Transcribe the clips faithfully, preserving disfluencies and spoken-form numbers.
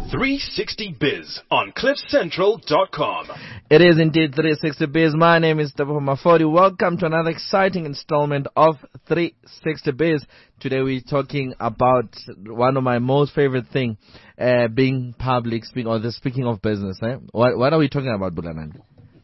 three sixty Biz on cliff central dot com. It is indeed three sixty Biz. My name is Teboho Mafodi. Welcome to another exciting installment of three sixty Biz. Today we're talking about one of my most favorite things, uh, being public speaking, or the speaking of business. Eh? What, what are we talking about, Bulanani?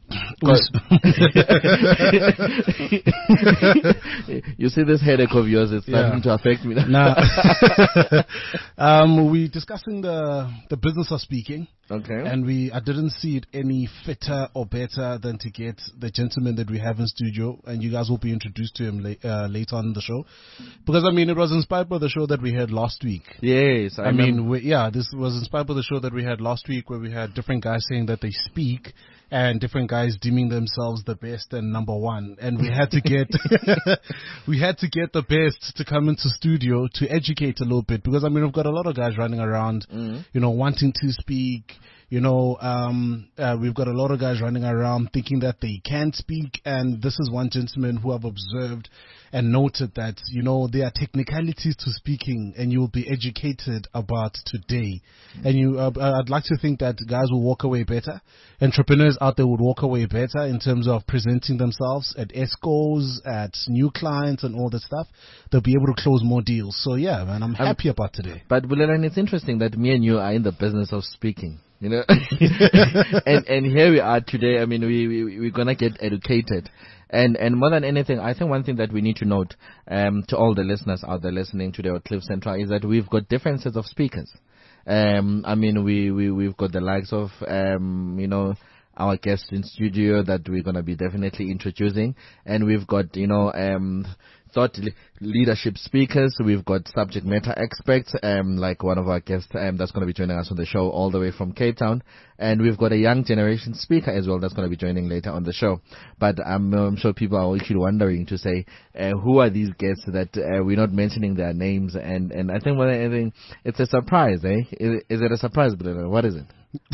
You see this headache of yours, it's starting yeah. to affect me now. Nah. um, we're discussing the the business of speaking. Okay. And we I didn't see it any fitter or better than to get the gentleman that we have in studio, and you guys will be introduced to him la- uh, later on in the show. Because, I mean, it was inspired by the show that we had last week. Yes. I, I mean, we, yeah, this was inspired by the show that we had last week, where we had different guys saying that they speak and different guys deeming themselves the best and number one. And we had to get we had to get the best to come into studio to educate a little bit, because, I mean, we've got a lot of guys running around, mm-hmm. you know, wanting to speak. You know, um, uh, we've got a lot of guys running around thinking that they can speak, and this is one gentleman who I've observed and noted that, you know, there are technicalities to speaking, and you will be educated about today. Mm-hmm. And you, uh, I'd like to think that guys will walk away better. Entrepreneurs out there would walk away better in terms of presenting themselves at ESCOs, at new clients, and all that stuff. They'll be able to close more deals. So yeah, man, I'm happy um, about today. But Bulelani, it's interesting that me and you are in the business of speaking. You know, and and here we are today. I mean, we, we we're gonna get educated, and and more than anything, I think one thing that we need to note, um, to all the listeners out there listening today at Cliff Central, is that we've got different sets of speakers. Um, I mean, we we we've got the likes of um, you know, our guests in studio that we're gonna be definitely introducing, and we've got, you know, um. thought leadership speakers. We've got subject matter experts, um, like one of our guests um, that's going to be joining us on the show all the way from Cape Town. And we've got a young generation speaker as well that's going to be joining later on the show. But I'm, I'm sure people are actually wondering to say, uh, who are these guests that uh, we're not mentioning their names? And, and I think more than anything, it's a surprise, eh? Is, is it a surprise, Bruno? What is it?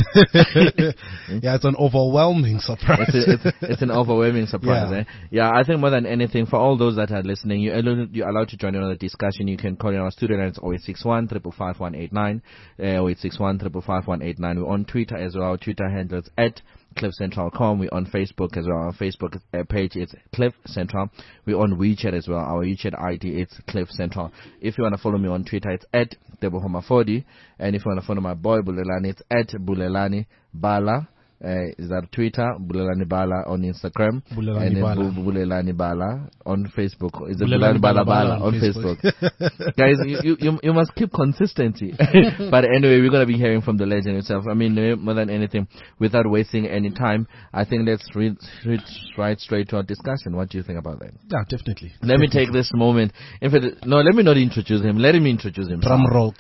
Yeah, it's an overwhelming surprise. It's, a, it's, it's an overwhelming surprise. Yeah. Eh? Yeah, I think more than anything, for all those that are listening, you, you're allowed to join in on the discussion. You can call in our studio line. It's zero eight six one, five five five, one eight nine, uh, zero eight six one, five five five, one eight nine. We're on Twitter as well. Our Twitter handle is at cliff central dot com. We're on Facebook as well. Our Facebook uh, page is Cliff Central. We're on WeChat as well. Our WeChat I D is Cliff Central. If you want to follow me on Twitter, it's at Teboho Mafodi. And if you want to follow my boy Bulelani, it's at Bulelani Bala. Uh, is that Twitter? Bulelani Bala on Instagram. Bulelani and then Bala. Bu- Bulelani Bala on Facebook. Is it Bulelani Bulelani Bala Bala, Bala on on Facebook. Facebook? Guys, you, you you must keep consistency. But anyway, we're going to be hearing from the legend himself. I mean, more than anything, without wasting any time, I think let's read, read right straight to our discussion. What do you think about that? Yeah, definitely. Let me take this moment. In fact, no, let me not introduce him. Let him introduce himself. Drum roll.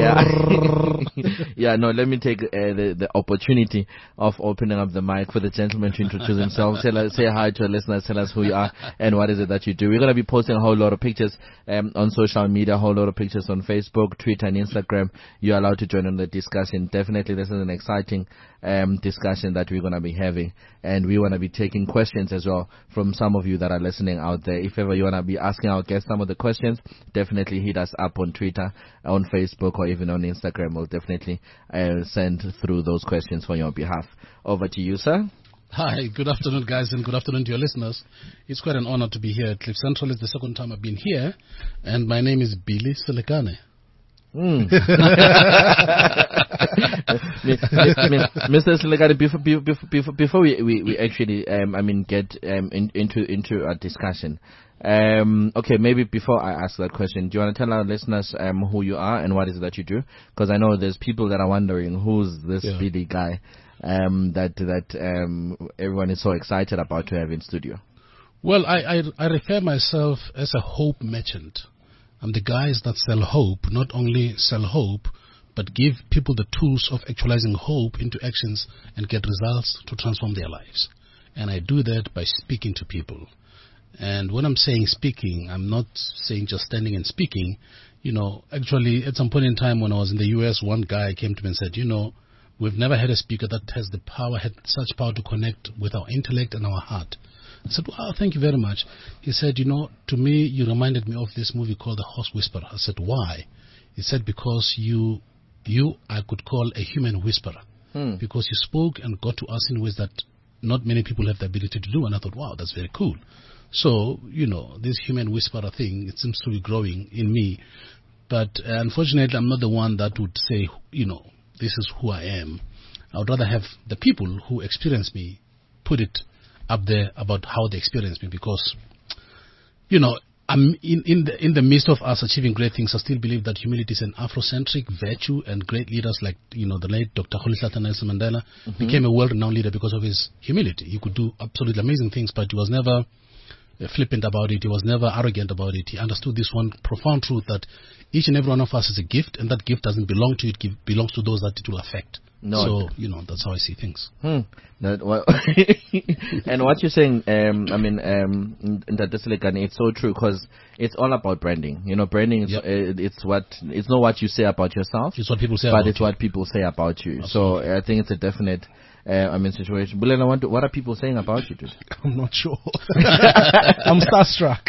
Yeah. Yeah, no, let me take uh, the, the opportunity of opening up the mic for the gentleman to introduce himself. Tell us, say hi to the listeners, tell us who you are and what is it that you do. We're going to be posting a whole lot of pictures um, on social media, a whole lot of pictures on Facebook, Twitter, and Instagram. You're allowed to join in the discussion. Definitely, this is an exciting um, discussion that we're going to be having, and we want to be taking questions as well from some of you that are listening out there. If ever you want to be asking our guests some of the questions, definitely hit us up on Twitter, on Facebook, or even on Instagram. We'll definitely uh, send through those questions for your behalf. Over to you, sir. Hi, good afternoon, guys, and good afternoon to your listeners. It's quite an honor to be here at Cliff Central. It's the second time I've been here, and my name is Billy Selekane. Mm. Mister Selekane, before, before, before we, we, we actually, um, I mean, get um, in, into into a discussion, um, okay, maybe before I ask that question, do you want to tell our listeners um, who you are and what is it that you do? Because I know there's people that are wondering, who's this yeah. Billy guy um, that that um, everyone is so excited about to have in studio? Well, I, I, I refer myself as a hope merchant. I'm the guys that sell hope, not only sell hope, but give people the tools of actualizing hope into actions and get results to transform their lives. And I do that by speaking to people. And when I'm saying speaking, I'm not saying just standing and speaking. You know, actually, at some point in time when I was in the U S, one guy came to me and said, you know, we've never had a speaker that has the power, had such power to connect with our intellect and our heart. I said, wow, thank you very much. He said, you know, to me, you reminded me of this movie called The Horse Whisperer. I said, why? He said, because you you I could call a human whisperer Hmm. because you spoke and got to us in ways that not many people have the ability to do. And I thought, wow, that's very cool. So, you know, this human whisperer thing, it seems to be growing in me. But uh, unfortunately, I'm not the one that would say, you know, this is who I am. I would rather have the people who experience me put it up there about how they experience me, because, you know, I'm in, in the in the midst of us achieving great things. I still believe that humility is an Afrocentric virtue, and great leaders like, you know, the late Doctor Rolihlahla Nelson Mandela mm-hmm. became a world-renowned leader because of his humility. He could do absolutely amazing things, but he was never uh, flippant about it. He was never arrogant about it. He understood this one profound truth that each and every one of us is a gift, and that gift doesn't belong to you. It give, belongs to those that it will affect. No, so, you know, that's how I see things. Hmm. That, well, and what you're saying, um, I mean, um, that it's so true, because it's all about branding. You know, branding is yep. uh, it's what it's not what you say about yourself. It's what people say, but about it's you. what people say about you. Absolutely. So I think it's a definite. Uh, I mean, situation. Bulen, I want to, what are people saying about you, dude? I'm not sure. I'm starstruck.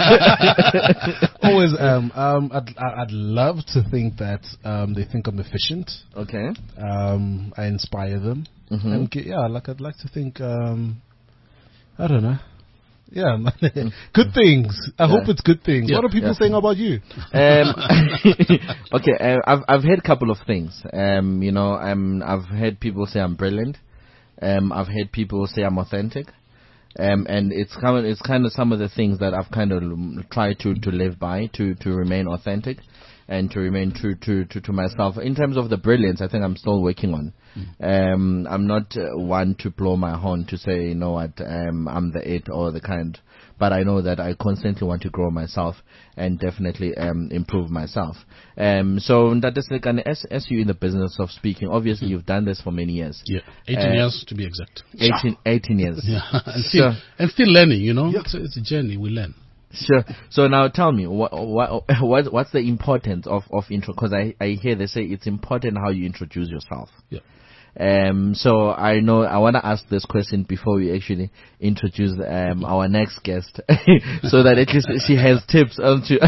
Always am. Um, I'd, I'd love to think that um, they think I'm efficient. Okay. Um, I inspire them. Mm-hmm. And get, yeah, like I'd like to think. Um, I don't know. Yeah, good things. I yeah. hope it's good things. Yeah. What are people yeah. saying about you? Um, okay, uh, I've I've heard a couple of things. Um, you know, um, I've heard people say I'm brilliant. Um, I've heard people say I'm authentic. Um, and it's kind of it's kind of some of the things that I've kind of tried to, to live by, to, to remain authentic, and to remain true to, to, to myself. In terms of the brilliance, I think I'm still working on. Mm. Um, I'm not uh, one to blow my horn to say, you know what, um, I'm the it or the kind. But I know that I constantly want to grow myself and definitely um, improve myself. Um, so that is like an as, as you in the business of speaking. Obviously, mm. you've done this for many years. Yeah, eighteen uh, years to be exact. eighteen, eighteen years. Yeah, and still, so, and still learning. You know, yeah. it's, it's a journey. We learn. Sure. So now tell me, what what, what what's the importance of of intro? Because I I hear they say it's important how you introduce yourself. Yeah. Um, so I know I want to ask this question before we actually introduce um, our next guest, so that at least she has tips on to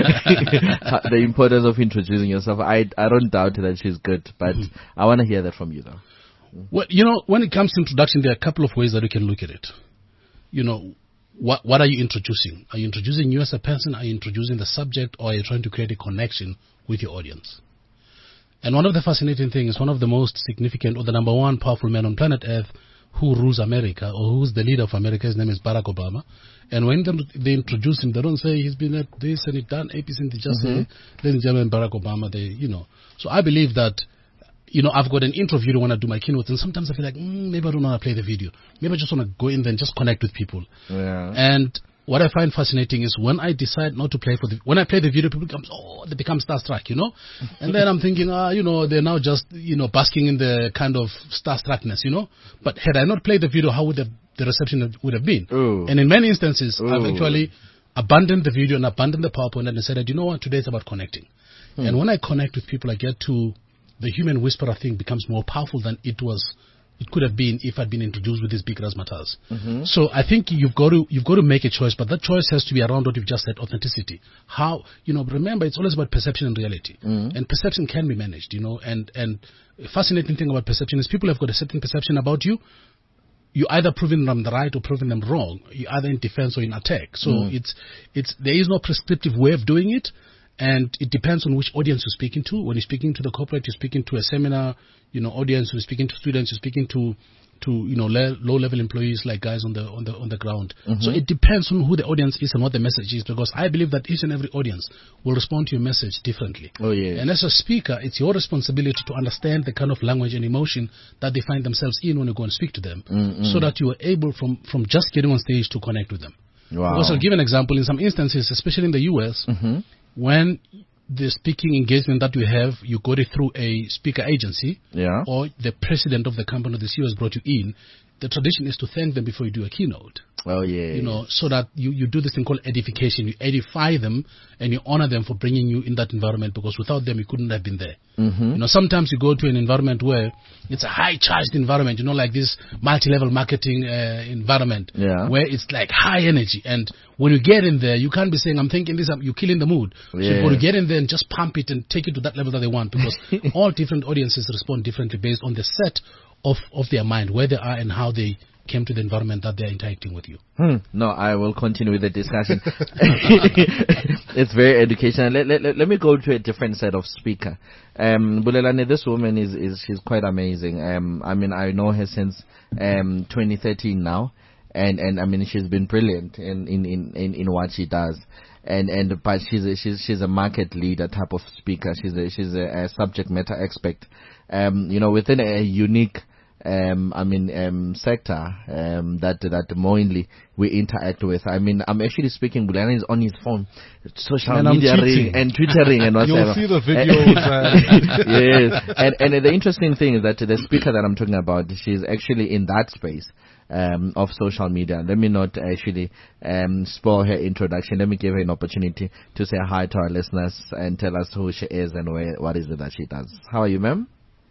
the importance of introducing yourself. I I don't doubt that she's good, but mm-hmm. I want to hear that from you though. Well, you know, when it comes to introduction, there are a couple of ways that you can look at it. You know, what what are you introducing? Are you introducing you as a person? Are you introducing the subject, or are you trying to create a connection with your audience? And one of the fascinating things, one of the most significant, or the number one powerful man on planet Earth who rules America, or who's the leader of America, his name is Barack Obama. And when them, they introduce him, they don't say he's been at this and he done A P C, they just mm-hmm. say, ladies and gentlemen, Barack Obama, they, you know. So I believe that, you know, I've got an intro video when I do my keynotes, and sometimes I feel like, mm, maybe I don't want to play the video. Maybe I just want to go in there and just connect with people. Yeah. And what I find fascinating is when I decide not to play for the, when I play the video, people become, oh, they become starstruck, you know? And then I'm thinking, ah, you know, they're now just, you know, basking in the kind of starstruckness, you know? But had I not played the video, how would the, the reception would have been? Ooh. And in many instances, Ooh. I've actually abandoned the video and abandoned the PowerPoint and decided, you know what, today is about connecting. Hmm. And when I connect with people, I get to, the human whisperer thing becomes more powerful than it was it could have been if I'd been introduced with these big razzmatazz. Mm-hmm. So I think you've got to you've got to make a choice, but that choice has to be around what you've just said, authenticity. How, you know, remember, it's always about perception and reality, mm-hmm. and perception can be managed, you know. And and a fascinating thing about perception is people have got a certain perception about you. You either proving them right or proving them wrong. You're either in defense or in attack. So mm-hmm. it's it's there is no prescriptive way of doing it. And it depends on which audience you're speaking to. When you're speaking to the corporate, you're speaking to a seminar, you know, audience. You're speaking to students. You're speaking to, to you know, le- low-level employees like guys on the on the on the ground. Mm-hmm. So it depends on who the audience is and what the message is. Because I believe that each and every audience will respond to your message differently. Oh yeah. And as a speaker, it's your responsibility to understand the kind of language and emotion that they find themselves in when you go and speak to them, mm-hmm. so that you are able from from just getting on stage to connect with them. Wow. Because I'll give an example. In some instances, especially in the U S, mm-hmm. when the speaking engagement that we have, you got it through a speaker agency, yeah. or the president of the company, the C E O, has brought you in. the tradition is to thank them before you do a keynote. Oh, yeah. You know, so that you, you do this thing called edification. You edify them and you honor them for bringing you in that environment, because without them, you couldn't have been there. Mm-hmm. You know, sometimes you go to an environment where it's a high-charged environment, you know, like this multi-level marketing uh, environment, yeah. where it's like high energy. And when you get in there, you can't be saying, I'm thinking this, I'm, you're killing the mood. Yeah. So you've got to get in there and just pump it and take it to that level that they want, because all different audiences respond differently based on the set of, of their mind, where they are and how they came to the environment that they're interacting with you. Hmm. No, I will continue with the discussion. It's very educational. Let, let, let, let me go to a different set of speaker. Um, Bulelani, this woman is, is she's quite amazing. Um, I mean, I know her since um, twenty thirteen now, and, and I mean, she's been brilliant in, in, in, in, in what she does. And and but she's a, she's she's a market leader type of speaker. She's a she's a, a subject matter expert. Um, you know, within a unique Um, I mean, um, sector um, that that mainly we interact with. I mean, I'm actually speaking. Bulelani is on his phone, social and media and twittering and whatever. You'll see the videos. uh, Yes, and and the interesting thing is that the speaker that I'm talking about, she's actually in that space um, of social media. Let me not actually um, spoil her introduction. Let me give her an opportunity to say hi to our listeners and tell us who she is and where, what is it that she does. How are you, ma'am?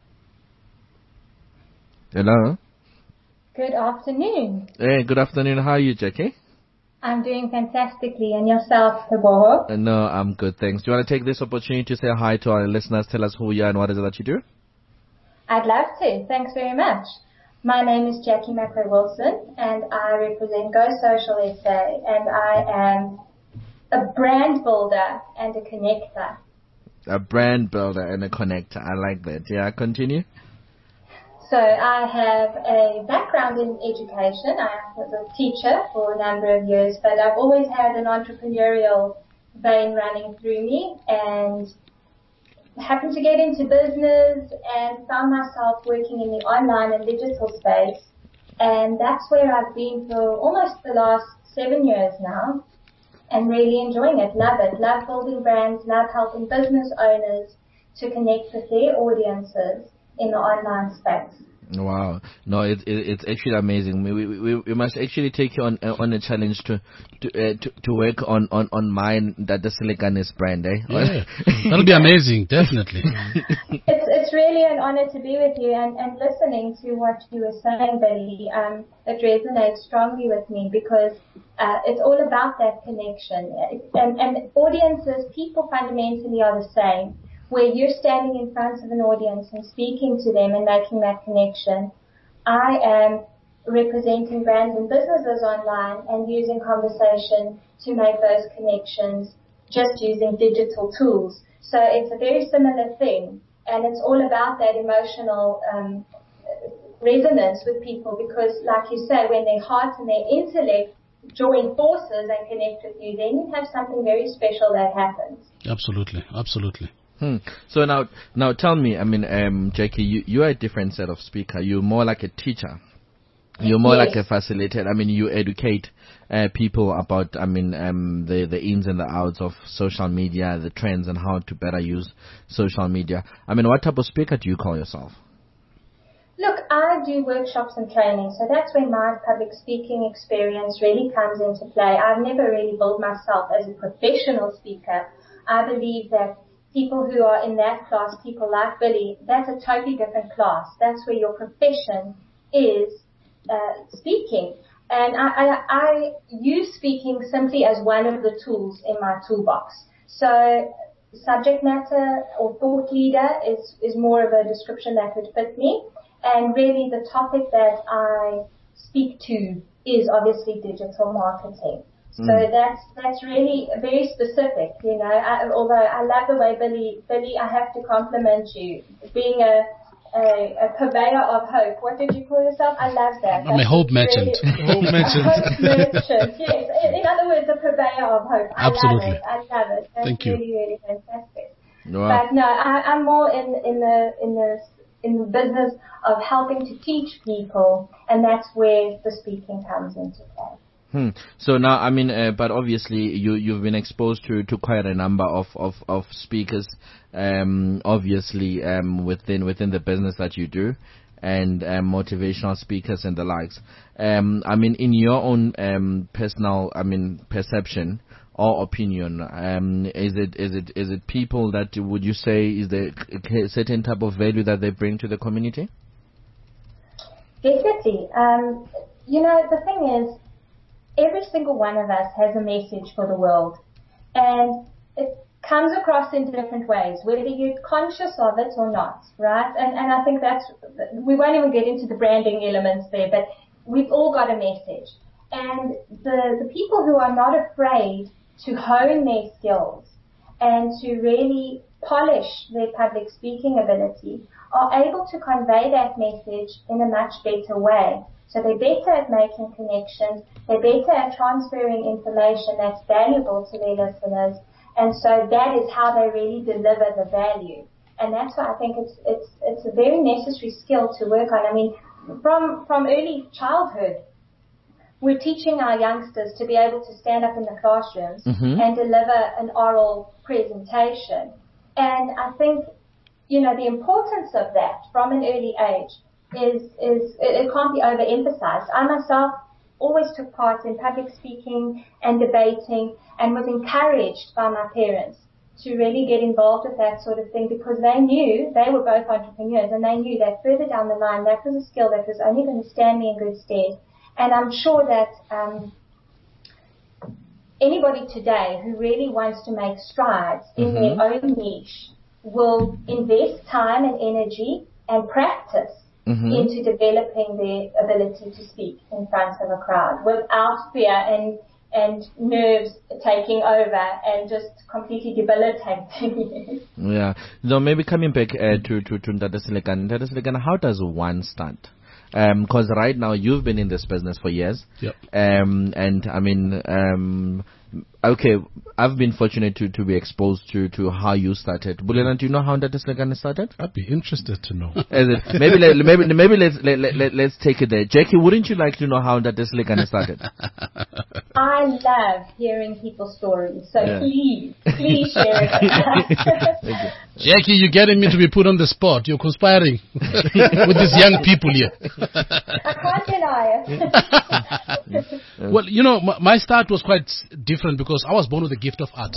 Hello. Good afternoon. Hey, good afternoon. How are you, Jackie? I'm doing fantastically. And yourself, Teboho? Uh, no, I'm good, thanks. Do you want to take this opportunity to say hi to our listeners? Tell us who you are and what is it that you do? I'd love to. Thanks very much. My name is Jackie McRae-Wilson, and I represent Go Social S A, and I am a brand builder and a connector. A brand builder and a connector. I like that. Yeah, continue. So I have a background in education. I was a teacher for a number of years, but I've always had an entrepreneurial vein running through me, and happened to get into business and found myself working in the online and digital space. And that's where I've been for almost the last seven years now, and really enjoying it. Love it. Love building brands, love helping business owners to connect with their audiences in the online space. Wow, no, it, it, it's actually amazing. We, we we must actually take you on uh, on a challenge to to uh, to, to work on, on, on mine that the Silicanis brand, eh? Yeah, that'll be amazing, definitely. It's it's really an honor to be with you and, and listening to what you were saying, Billy. Um, it resonates strongly with me because uh, it's all about that connection. And and audiences, people fundamentally are the same. Where you're standing in front of an audience and speaking to them and making that connection. I am representing brands and businesses online and using conversation to make those connections just using digital tools. So it's a very similar thing, and it's all about that emotional um, resonance with people because, like you say, when their heart and their intellect join forces and connect with you, then you have something very special that happens. Absolutely, absolutely. Hmm. So now, now tell me, I mean, um, Jackie, you, you are a different set of speaker. You're more like a teacher. You're more yes. like a facilitator. I mean, you educate uh, people about, I mean, um, the, the ins and the outs of social media, the trends, and how to better use social media. I mean, what type of speaker do you call yourself? Look, I do workshops and training, so that's where my public speaking experience really comes into play. I've never really built myself as a professional speaker. I believe that people who are in that class, people like Billy, that's a totally different class. That's where your profession is uh, speaking. And I, I, I use speaking simply as one of the tools in my toolbox. So subject matter or thought leader is, is more of a description that would fit me. And really the topic that I speak to is obviously digital marketing. So mm. that's that's really very specific, you know. I, although I love the way Billy, Billy, I have to compliment you, being a, a a purveyor of hope. What did you call yourself? I love that. I'm that's a hope merchant. Really, hope merchant. Hope merchant. Yes. In, in other words, a purveyor of hope. I Absolutely. love it. I love it. That's Thank really, you. really fantastic. Wow. But no, I, I'm more in in the in the in the business of helping to teach people, and that's where the speaking comes into play. Hmm. So now, I mean, uh, but obviously you, you've been exposed to, to quite a number of, of, of speakers, um, obviously, um, within, within the business that you do. and um, motivational speakers and the likes. Um, I mean, in your own um, personal, I mean, perception or opinion, um, is it is it is it people that would you say is there a certain type of value that they bring to the community? Definitely. Um, you know, the thing is, every single one of us has a message for the world, and it comes across in different ways, whether you're conscious of it or not, right? And, and I think that's, we won't even get into the branding elements there, but we've all got a message. And the, the people who are not afraid to hone their skills and to really polish their public speaking ability are able to convey that message in a much better way. So they're better at making connections, they're better at transferring information that's valuable to their listeners, and so that is how they really deliver the value. And that's why I think it's it's it's a very necessary skill to work on. I mean, from from early childhood, we're teaching our youngsters to be able to stand up in the classrooms mm-hmm. and deliver an oral presentation. And I think, you know, the importance of that from an early age is is it, it can't be overemphasized. I myself always took part in public speaking and debating and was encouraged by my parents to really get involved with that sort of thing because they knew, they were both entrepreneurs, and they knew that further down the line that was a skill that was only going to stand me in good stead. And I'm sure that um, anybody today who really wants to make strides in mm-hmm. their own niche will invest time and energy and practice Mm-hmm. into developing their ability to speak in front of a crowd without fear and and nerves taking over and just completely debilitating. Yeah. So maybe coming back uh, to to to Ntate Selekane. Ntate Selekane, how does one start? Because um, right now you've been in this business for years. Yep. Um, and I mean, um, okay, I've been fortunate to, to be exposed to, to how you started. Bulelani, do you know how Ntate Selekane started? I'd be interested to know. Is it? Maybe let, maybe maybe let's let, let, let's take it there. Jackie, wouldn't you like to know how Ntate Selekane started? I love hearing people's stories, so yeah. please, please share it. Jackie, you're getting me to be put on the spot. You're conspiring with these young people here. I can't deny it. Well, you know, my, my start was quite different because I was born with a gift of art.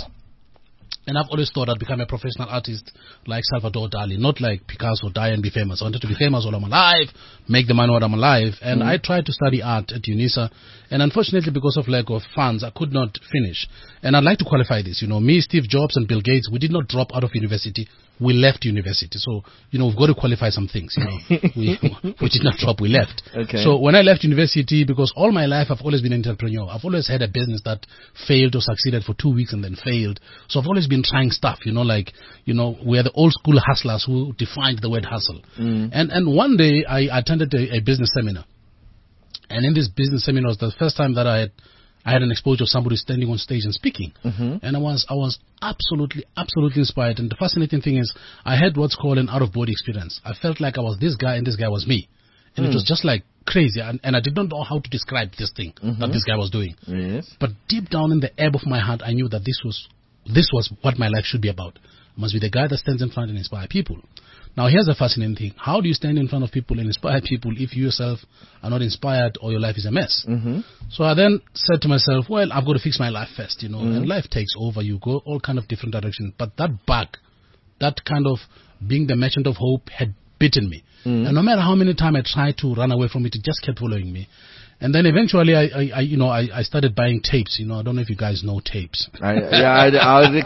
And I've always thought I'd become a professional artist like Salvador Dali, not like Picasso, die and be famous. I wanted to be famous while I'm alive, make the money while I'm alive. And mm. I tried to study art at UNISA. And unfortunately, because of lack of funds, I could not finish. And I'd like to qualify this. You know, me, Steve Jobs, and Bill Gates, we did not drop out of university. We left university. So, you know, we've got to qualify some things. You know, we, we did not drop, we left. Okay. So when I left university, because all my life I've always been an entrepreneur. I've always had a business that failed or succeeded for two weeks and then failed. So I've always been trying stuff, you know, like, you know, we're the old school hustlers who defined the word hustle. Mm. And and one day I attended a, a business seminar. And in this business seminar was the first time that I had I had an exposure of somebody standing on stage and speaking. Mm-hmm. And I was I was absolutely, absolutely inspired. And the fascinating thing is I had what's called an out-of-body experience. I felt like I was this guy and this guy was me. And mm. it was just like crazy. And, and I did not know how to describe this thing mm-hmm. that this guy was doing. Yes. But deep down in the ebb of my heart, I knew that this was this was what my life should be about. I must be the guy that stands in front and inspire people. Now, here's the fascinating thing. How do you stand in front of people and inspire people if you yourself are not inspired or your life is a mess? Mm-hmm. So I then said to myself, well, I've got to fix my life first, you know, mm-hmm. and life takes over. You go all kind of different directions. But that bug, that kind of being the merchant of hope had bitten me. Mm-hmm. And no matter how many times I tried to run away from it, it just kept following me. And then eventually, I, I, I you know, I, I started buying tapes. You know, I don't know if you guys know tapes. I, yeah, I, I was the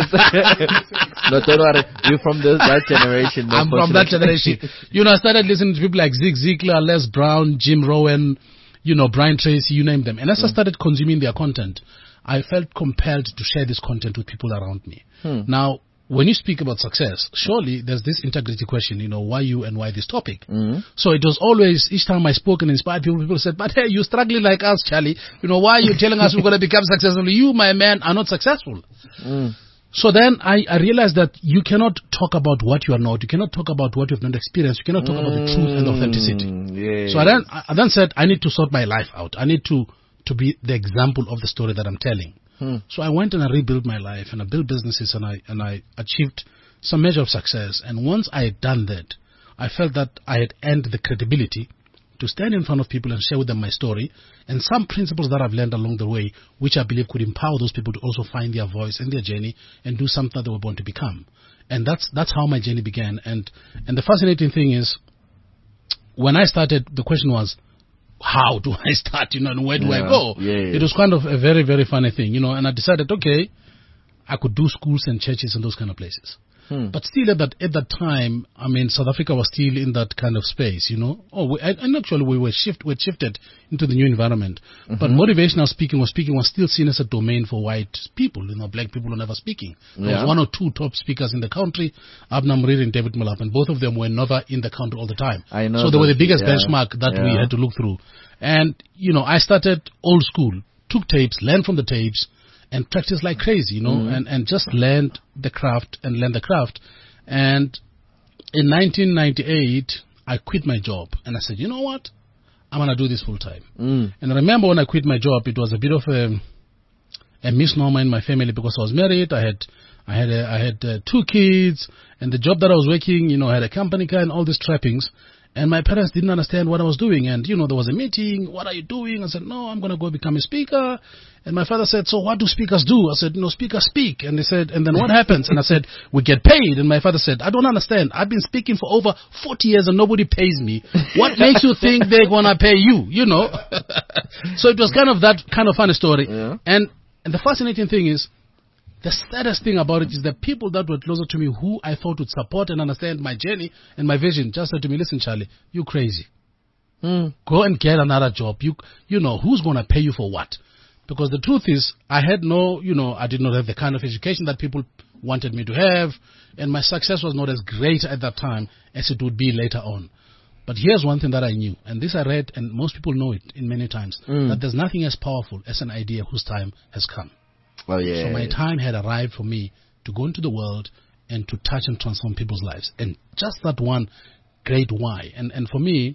cassettes. No, don't worry. You're from the, that generation. I'm from that generation. You know, I started listening to people like Zig Ziglar, Les Brown, Jim Rohn, you know, Brian Tracy, you name them. And as mm. I started consuming their content, I felt compelled to share this content with people around me. Hmm. Now, when you speak about success, surely there's this integrity question, you know, why you and why this topic? Mm-hmm. So it was always, each time I spoke and inspired people, people said, but hey, you're struggling like us, Charlie. You know, why are you telling us we're going to become successful? You, my man, are not successful. Mm. So then I, I realized that you cannot talk about what you are not. You cannot talk about what you have not experienced. You cannot talk mm. about the truth and authenticity. Yes. So I then, I then said, I need to sort my life out. I need to, to be the example of the story that I'm telling. Hmm. So I went and I rebuilt my life and I built businesses and I and I achieved some measure of success. And once I had done that, I felt that I had earned the credibility to stand in front of people and share with them my story and some principles that I've learned along the way, which I believe could empower those people to also find their voice and their journey and do something that they were born to become. And that's that's how my journey began. And and the fascinating thing is, when I started, the question was, how do I start, you know, and where do yeah. I go? Yeah, yeah. It was kind of a very, very funny thing, you know, and I decided, okay, I could do schools and churches and those kind of places. Hmm. But still at that at that time, I mean, South Africa was still in that kind of space, you know. Oh, we, and actually we were shift we shifted into the new environment. Mm-hmm. But motivational speaking was speaking was still seen as a domain for white people. You know, black people were never speaking. There yeah. was one or two top speakers in the country, Abner Muriri and David Malap, and both of them were never in the country all the time. I know. So they were the biggest yeah. benchmark that yeah. we had to look through. And you know, I started old school, took tapes, learned from the tapes, and practiced like crazy, you know, mm-hmm. and and just learned the craft and learned the craft. And in nineteen ninety-eight, I quit my job. And I said, you know what? I'm going to do this full time. Mm. And I remember when I quit my job, it was a bit of a, a misnomer in my family because I was married. I had I had, a, I had uh, two kids. And the job that I was working, you know, I had a company car and all these trappings. And my parents didn't understand what I was doing. And, you know, there was a meeting. What are you doing? I said, no, I'm going to go become a speaker. And my father said, so what do speakers do? I said, no, speakers speak. And they said, and then what happens? And I said, we get paid. And my father said, I don't understand. I've been speaking for over forty years and nobody pays me. What makes you think they're going to pay you? You know? So it was kind of that kind of funny story. Yeah. And, and the fascinating thing is, the saddest thing about it is the people that were closer to me who I thought would support and understand my journey and my vision just said to me, listen, Charlie, you crazy. Mm. Go and get another job. You, you know, who's going to pay you for what? Because the truth is, I had no, you know, I did not have the kind of education that people wanted me to have, and my success was not as great at that time as it would be later on. But here's one thing that I knew, and this I read, and most people know it in many times, mm. that there's nothing as powerful as an idea whose time has come. Oh, yeah. So my time had arrived for me to go into the world and to touch and transform people's lives. And just that one great why. And and for me,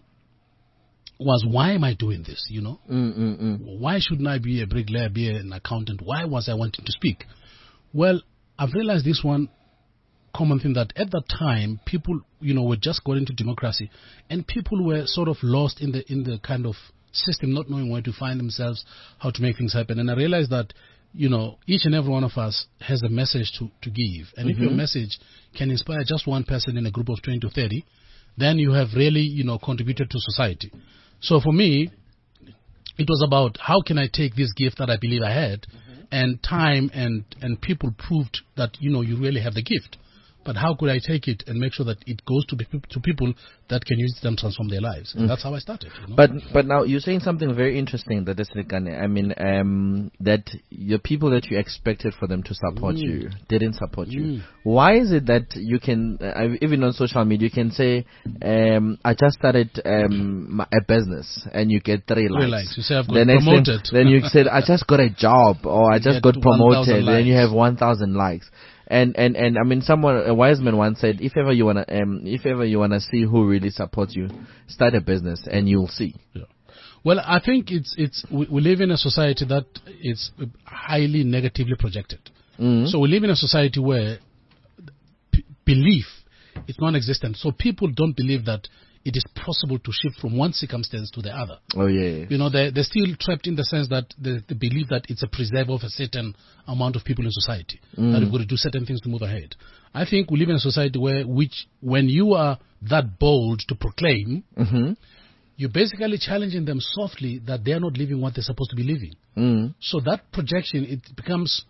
was why am I doing this, you know? Mm, mm, mm. Why shouldn't I be a bricklayer, be an accountant? Why was I wanting to speak? Well, I've realized this one common thing that at that time, people, you know, were just going into democracy and people were sort of lost in the in the kind of system, not knowing where to find themselves, how to make things happen. And I realized that, you know, each and every one of us has a message to, to give. And mm-hmm. if your message can inspire just one person in a group of twenty to thirty, then you have really, you know, contributed to society. So for me, it was about how can I take this gift that I believe I had, mm-hmm. and time and, and people proved that, you know, you really have the gift. But how could I take it and make sure that it goes to, to people that can use it and transform their lives? And mm. that's how I started. You know? But but now you're saying something very interesting, that is, I mean, um, that the people that you expected for them to support mm. you didn't support mm. you. Why is it that you can, uh, even on social media, you can say, um, I just started um, a business and you get three likes. Three likes. You say I've got the promoted. Thing, then you said, I just got a job or I just got promoted. Then you have one thousand likes. And, and, and I mean, someone, a wise man once said, if ever you wanna, um, if ever you wanna see who really supports you, start a business and you'll see. Yeah. Well, I think it's, it's, we, we live in a society that is highly negatively projected. Mm-hmm. So we live in a society where p- belief is non-existent. So people don't believe that it is possible to shift from one circumstance to the other. Oh, yeah. You know, they're, they're still trapped in the sense that they, they believe that it's a preserve of a certain amount of people in society, mm. that you've got to do certain things to move ahead. I think we live in a society where, which, when you are that bold to proclaim, mm-hmm. you're basically challenging them softly that they're not living what they're supposed to be living. Mm. So that projection, it becomes,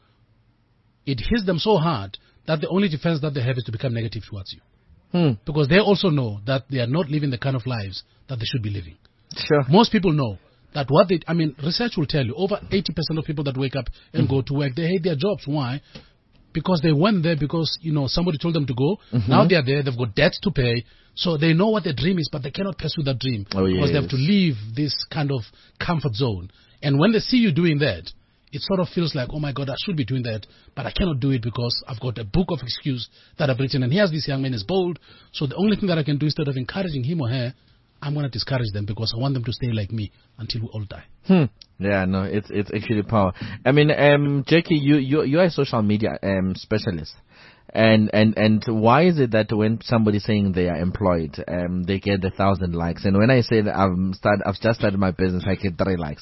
it hits them so hard that the only defense that they have is to become negative towards you. Hmm. Because they also know that they are not living the kind of lives that they should be living. Sure. Most people know that what they, I mean, research will tell you, over eighty percent of people that wake up and mm-hmm. go to work, they hate their jobs. Why? Because they went there because, you know, somebody told them to go. Mm-hmm. Now they are there, they've got debts to pay. So they know what their dream is, but they cannot pursue that dream. Oh, because yes. they have to leave this kind of comfort zone. And when they see you doing that, it sort of feels like, oh my God, I should be doing that, but I cannot do it because I've got a book of excuse that I've written, and here's this young man is bold, so the only thing that I can do instead of encouraging him or her, I'm going to discourage them because I want them to stay like me until we all die. Hmm. Yeah, no, it's it's actually power. I mean, um, Jackie, you you you are a social media um specialist. And and and why is it that when somebody's saying they are employed, um, they get a thousand likes, and when I say that I've start, I've just started my business, I get three likes?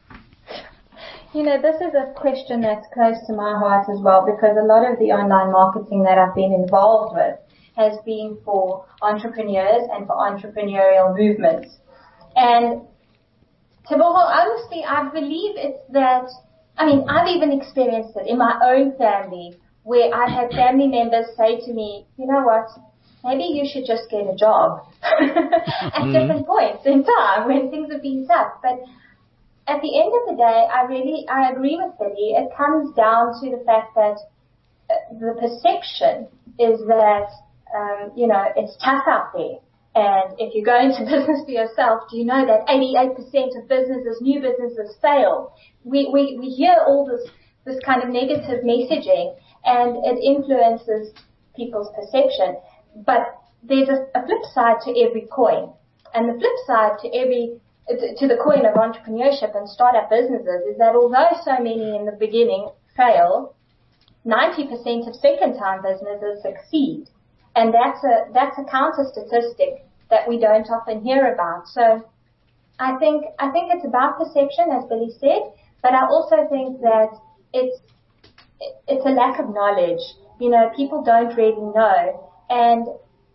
You know, this is a question that's close to my heart as well, because a lot of the online marketing that I've been involved with has been for entrepreneurs and for entrepreneurial movements. And Teboho, honestly, I believe it's that, I mean, I've even experienced it in my own family, where I've had family members say to me, you know what, maybe you should just get a job at mm-hmm. different points in time when things have been tough. But at the end of the day, I really, I agree with Billy. It comes down to the fact that uh, the perception is that, um, you know, it's tough out there. And if you go into business for yourself, do you know that eighty-eight percent of businesses, new businesses fail? We, we, we hear all this, this kind of negative messaging, and it influences people's perception. But there's a, a flip side to every coin. And the flip side to every to the coin of entrepreneurship and startup businesses is that although so many in the beginning fail, ninety percent of second-time businesses succeed. And that's a, that's a counter statistic that we don't often hear about. So I think, I think it's about perception, as Billy said, but I also think that it's, it's a lack of knowledge. You know, people don't really know. And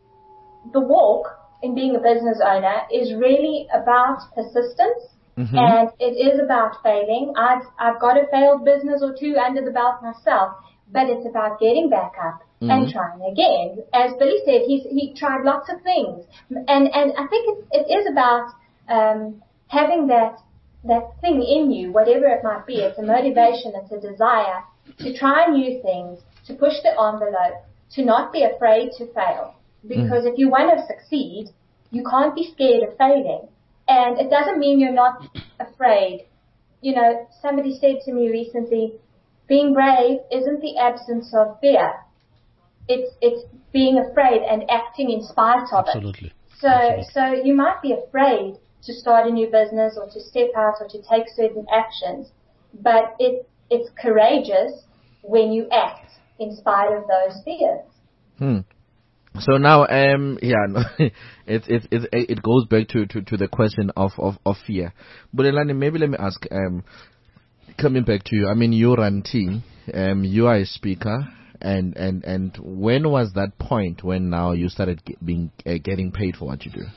the walk in being a business owner is really about persistence, mm-hmm. and it is about failing. I've, I've got a failed business or two under the belt myself, but it's about getting back up mm-hmm. and trying again. As Billy said, he's, he tried lots of things. And, and I think it, it is about, um, having that, that thing in you, whatever it might be. It's a motivation, it's a desire to try new things, to push the envelope, to not be afraid to fail. Because mm. if you want to succeed, you can't be scared of failing. And it doesn't mean you're not afraid. You know, somebody said to me recently, being brave isn't the absence of fear. It's, it's being afraid and acting in spite of Absolutely. it. So, Absolutely. so you might be afraid to start a new business or to step out or to take certain actions, but it, it's courageous when you act in spite of those fears. Hmm. So now, um, yeah, no, it, it it it goes back to, to, to the question of, of, of fear. But Elani, maybe let me ask, um, coming back to you. I mean, you run team, um, you are a speaker, and, and, and when was that point when now you started get, being uh, getting paid for what you do?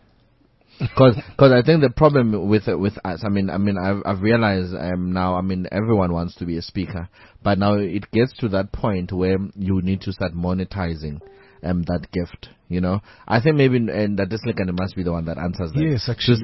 Because I think the problem with with us, I mean, I mean, I've, I've realized um, now, I mean, everyone wants to be a speaker, but now it gets to that point where you need to start monetizing um, that gift, you know. I think maybe, and that this like must be the one that answers that. Yes, actually.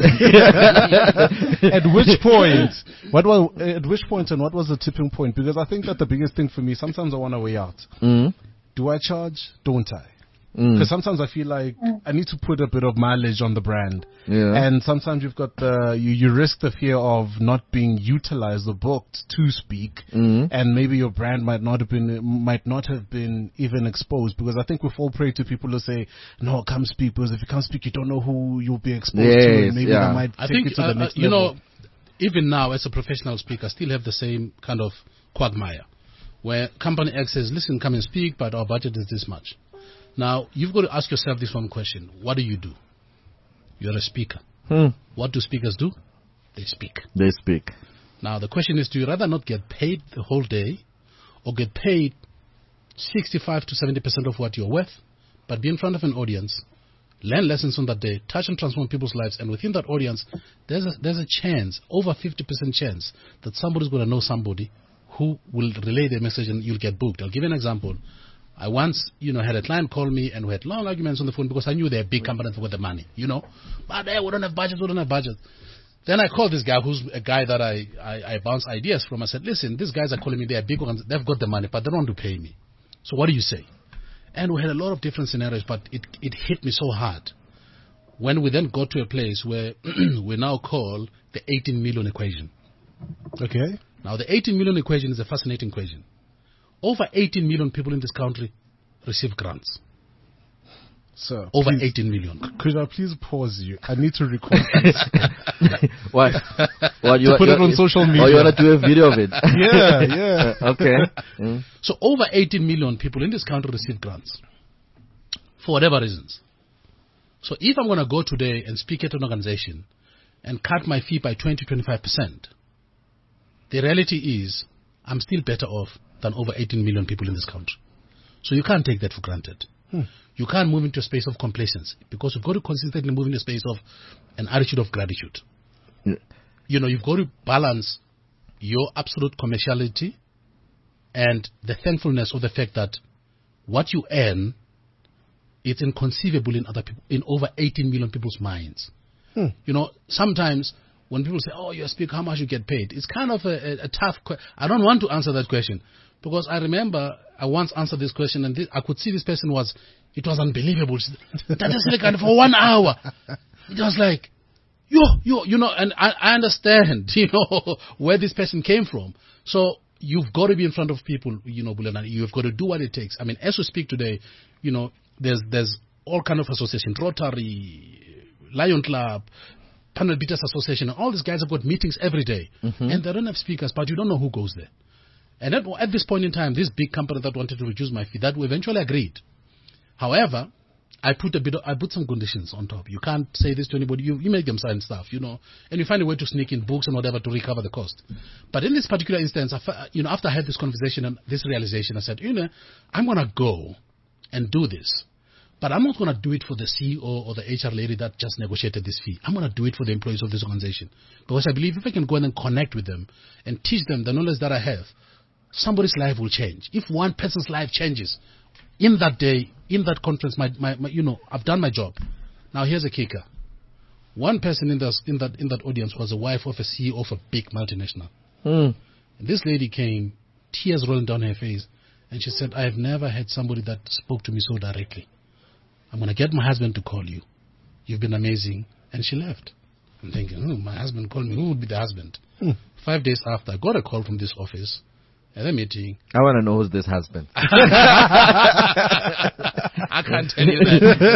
At which point, what was, at which point and what was the tipping point? Because I think that the biggest thing for me, sometimes I want to weigh out. Mm-hmm. Do I charge? Don't I? Because mm. sometimes I feel like mm. I need to put a bit of mileage on the brand. Yeah. And sometimes you've got the, you, you risk the fear of not being utilized or booked to speak. Mm. And maybe your brand might not have been, might not have been even exposed. Because I think we fall prey to people who say, no, come speak. Because if you can't speak, you don't know who you'll be exposed yes, to. And maybe yeah. that might I take think, it to uh, the next uh, you level. know, even now as a professional speaker, I still have the same kind of quagmire. Where company X says, listen, come and speak, but our budget is this much. Now, you've got to ask yourself this one question. What do you do? You're a speaker. Hmm. What do speakers do? They speak. They speak. Now, the question is, do you rather not get paid the whole day or get paid sixty-five to seventy percent of what you're worth, but be in front of an audience, learn lessons on that day, touch and transform people's lives, and within that audience, there's a, there's a chance, over fifty percent chance, that somebody's going to know somebody who will relay their message and you'll get booked. I'll give you an example. I once, you know, had a client call me and we had long arguments on the phone because I knew they're a big company with the money, you know. But hey, we don't have budget, we don't have budget. Then I called this guy who's a guy that I, I, I bounce ideas from. I said, listen, these guys are calling me, they're big ones, they've got the money, but they don't want to pay me. So what do you say? And we had a lot of different scenarios, but it, it hit me so hard. When we then got to a place where we now call the eighteen million equation. Okay. Now the eighteen million equation is a fascinating equation. Over eighteen million people in this country receive grants. Sir, Over please, eighteen million. Could I please pause you? I need to record this. What? What you To put you, it on you, social media. Oh, you want to do a video of it? Yeah, yeah. Okay. Mm. So over eighteen million people in this country receive grants for whatever reasons. So if I'm going to go today and speak at an organization and cut my fee by twenty, twenty-five percent, the reality is I'm still better off than over eighteen million people in this country. So you can't take that for granted. Hmm. You can't move into a space of complacency because you've got to consistently move into a space of an attitude of gratitude. Mm. You know, you've got to balance your absolute commerciality and the thankfulness of the fact that what you earn, it's inconceivable in other people, in over eighteen million people's minds. Hmm. You know, sometimes when people say, "Oh, you're a speaker, how much you get paid?" It's kind of a, a, a tough question. I don't want to answer that question because I remember I once answered this question and this, I could see this person was, it was unbelievable. That is like for one hour. It was like, yo, yo, you know, and I, I understand, you know, where this person came from. So you've got to be in front of people, you know, Bulelani. You've got to do what it takes. I mean, as we speak today, you know, there's there's all kind of associations, Rotary, Lion Club, Panel Beaters Association, and all these guys have got meetings every day. Mm-hmm. And they don't have speakers, but you don't know who goes there. And at, at this point in time, this big company that wanted to reduce my fee, that we eventually agreed. However, I put a bit of, I put some conditions on top. You can't say this to anybody. You, you make them sign stuff, you know, and you find a way to sneak in books and whatever to recover the cost. But in this particular instance, I, you know, after I had this conversation and this realization, I said, you know, I'm going to go and do this. But I'm not going to do it for the C E O or the H R lady that just negotiated this fee. I'm going to do it for the employees of this organization. Because I believe if I can go in and connect with them and teach them the knowledge that I have, somebody's life will change. If one person's life changes, in that day, in that conference, my, my, my, you know, I've done my job. Now here's a kicker. One person in, this, in, that, in that audience was the wife of a C E O of a big multinational. Mm. And this lady came, tears rolling down her face, and she said, I have never had somebody that spoke to me so directly. I'm going to get my husband to call you. You've been amazing. And she left. I'm thinking, oh, my husband called me. Who would be the husband? Hmm. Five days after, I got a call from this office at a meeting. I want to know who's this husband. I can't tell you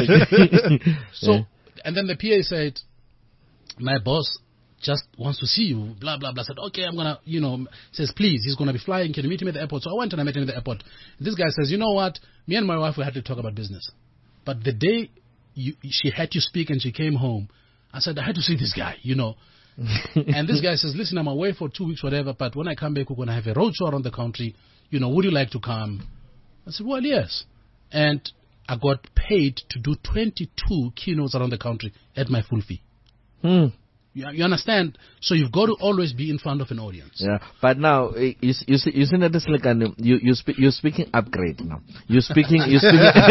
that. So, yeah. And then the P A said, my boss just wants to see you, blah, blah, blah. I said, okay, I'm going to, you know, says, please, he's going to be flying. Can you meet him at the airport? So I went and I met him at the airport. And this guy says, you know what? Me and my wife, we had to talk about business. But the day you, she had to speak and she came home, I said, I had to see this guy, you know. And this guy says, listen, I'm away for two weeks, whatever, but when I come back, we're going to have a road show around the country. You know, would you like to come? I said, well, yes. And I got paid to do twenty-two keynotes around the country at my full fee. Hmm. You, you understand? So you've got to always be in front of an audience. Yeah, but now you you see you see that it's like an, you you speak you're speaking upgrade now. You're speaking you're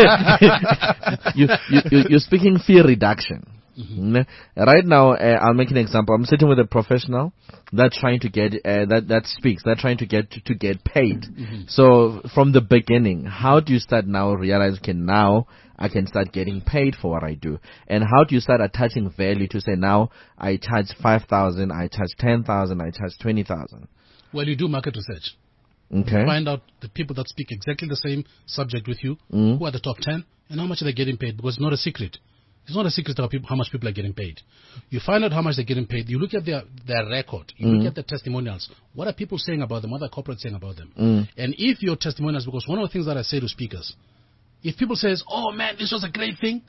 speaking you, you you you're speaking fee reduction. Mm-hmm. Right now, uh, I'll make an example. I'm sitting with a professional that's trying to get uh, that that speaks. They're trying to get to, to get paid. Mm-hmm. So from the beginning, how do you start now realize? Okay, now I can start getting paid for what I do. And how do you start attaching value to say now I charge five thousand, I charge ten thousand, I charge twenty thousand? Well, you do market research. Okay. You find out the people that speak exactly the same subject with you, mm. who are the top ten, and how much are they getting paid, because it's not a secret. It's not a secret how, people, how much people are getting paid. You find out how much they're getting paid. You look at their, their record. You mm. look at the testimonials. What are people saying about them? What are corporates saying about them? Mm. And if your testimonials, because one of the things that I say to speakers, if people says, oh man, this was a great thing.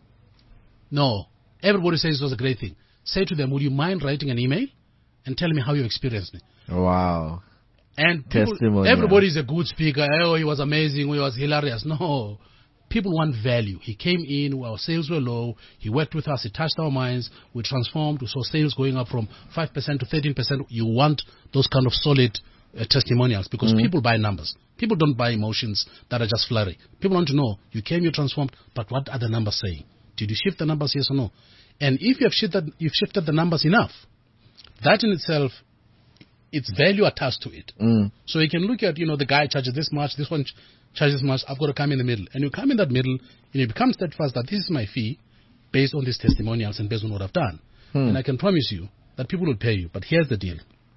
No. Everybody says it was a great thing. Say to them, would you mind writing an email and tell me how you experienced me? Wow. And people, everybody is a good speaker. Oh, he was amazing. He was hilarious. No. People want value. He came in, our sales were low. He worked with us. He touched our minds. We transformed. We saw sales going up from five percent to thirteen percent. You want those kind of solid uh, testimonials because mm-hmm. people buy numbers. People don't buy emotions that are just flurry. People want to know, you came, you transformed, but what are the numbers saying? Did you shift the numbers, yes or no? And if you have shifted, you've shifted the numbers enough, that in itself, it's value attached to it. Mm. So you can look at, you know, the guy charges this much, this one charges much, I've got to come in the middle. And you come in that middle, and you become steadfast that this is my fee based on these testimonials and based on what I've done. Hmm. And I can promise you that people will pay you. But here's the deal.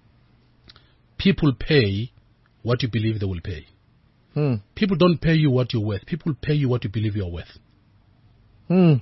People pay what you believe they will pay. Hmm. People don't pay you what you're worth. People pay you what you believe you're worth. Hmm.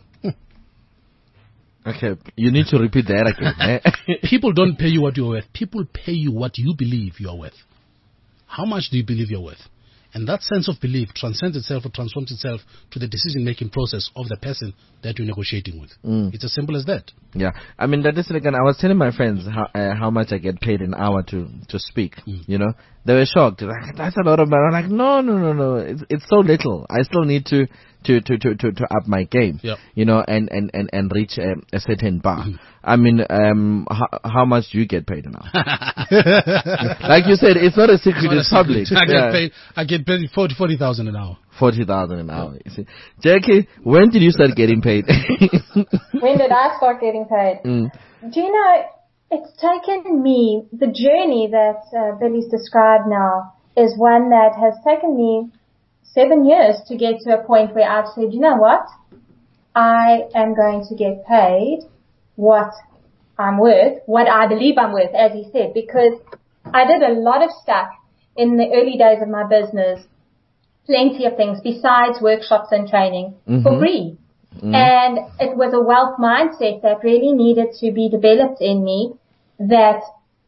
Okay, you need to repeat that again. eh? People don't pay you what you're worth. People pay you what you believe you're worth. How much do you believe you're worth? And that sense of belief transcends itself or transforms itself to the decision-making process of the person that you're negotiating with. Mm. It's as simple as that. Yeah, I mean that is like, I was telling my friends how uh, how much I get paid an hour to to speak. Mm. You know, they were shocked. Like, that's a lot of money. I'm like, no, no, no, no. It's it's so little. I still need to to to to to, to up my game. Yep. You know, and and and and reach a, a certain bar. Mm. I mean, um, how, how much do you get paid an hour? Like you said, it's not a secret. Not a It's public. secret. I get Yeah. paid. I get paid forty forty thousand an hour. Forty thousand an hour. You see, Jackie, when did you start getting paid? When did I start getting paid? Mm. Do you know, it's taken me, the journey that uh, Billy's described now is one that has taken me seven years to get to a point where I've said, you know what? I am going to get paid what I'm worth, what I believe I'm worth, as he said, because I did a lot of stuff in the early days of my business, plenty of things besides workshops and training Mm-hmm. for free. Mm. And it was a wealth mindset that really needed to be developed in me, that